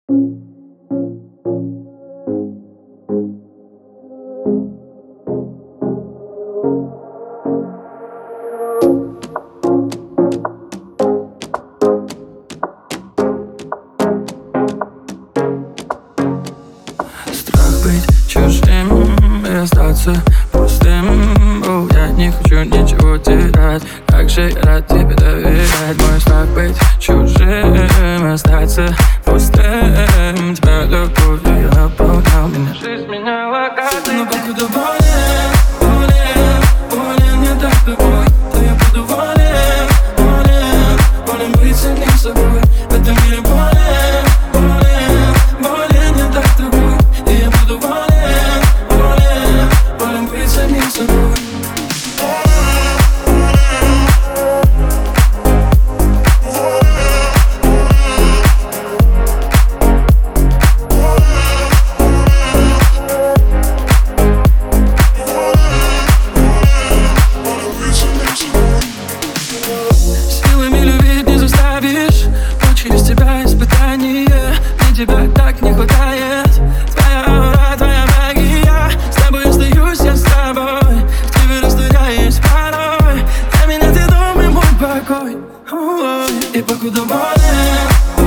Страх быть чужим и остаться пустым. Я не хочу ничего терять, как же я рад тебе доверять. Мой страх быть чужим и остаться пустым. Тебя любовью наполнял меня, жизнь меняла карты. Но покуда болен не так тобой, то я буду волен быть самим собой. В этом мире болен не так тобой, и я буду волен быть самим собой. Силами любить не заставишь, но через тебя испытание. Мне тебя так не хватает. Твоя аура, твоя магия. С тобой остаюсь я с тобой. В тебе растворяюсь порой. Для меня ты дом и мой покой. И покуда болен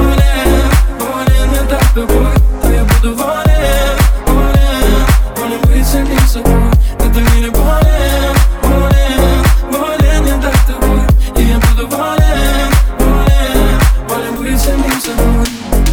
не так тобой, то я буду волен быть самим собой. В этом мире болен не так тобой, и я буду волен быть самим собой.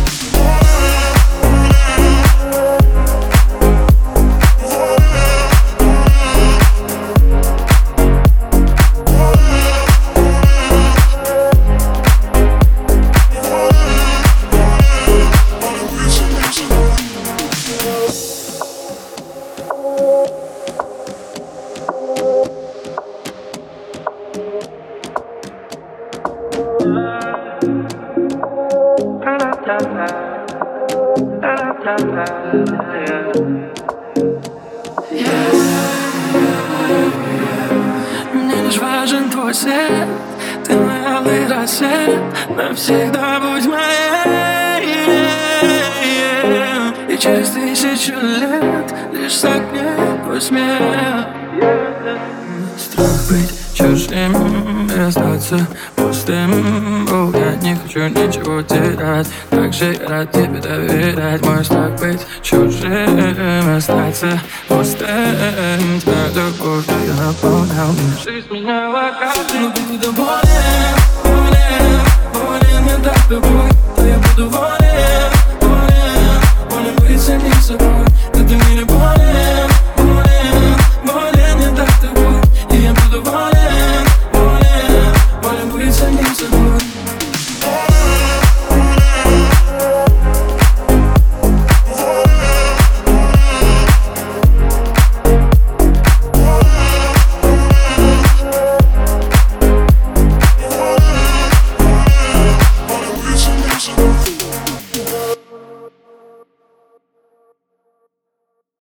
Мне лишь важен твой свет, ты мой алый рассвет. Навсегда будь моей. И через 1000 лет лишь согнет твой смех. Страх быть чужим и остаться пустым. Я не хочу ничего терять, так же я рад тебе доверять. Мой страх быть чужим и остаться пустым. Тебя любовью наполнял меня, жизнь меняла карты. Но покуда болен не так тобой, то я буду волен